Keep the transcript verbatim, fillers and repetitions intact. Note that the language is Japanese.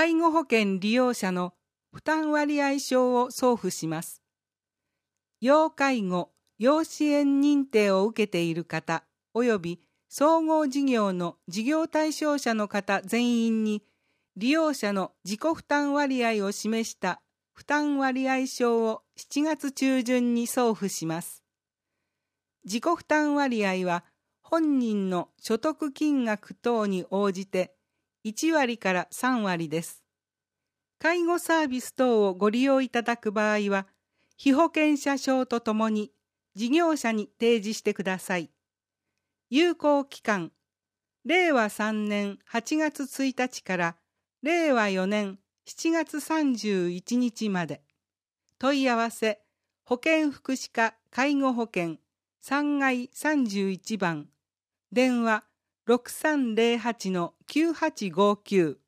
介護保険利用者の負担割合証を送付します。要介護・要支援認定を受けている方及び総合事業の事業対象者の方全員に利用者の自己負担割合を示した負担割合証をしちがつ中旬に送付します。自己負担割合は本人の所得金額等に応じていちわりからさんわりです。介護サービス等をご利用いただく場合は、被保険者証とともに事業者に提示してください。有効期間、れいわさんねんはちがつついたちかられいわよねんしちがつさんじゅういちにちまで。問い合わせ、保健福祉課介護保険さんがいさんじゅういちばん、電話ろくさんぜろはちのきゅうはちごきゅう。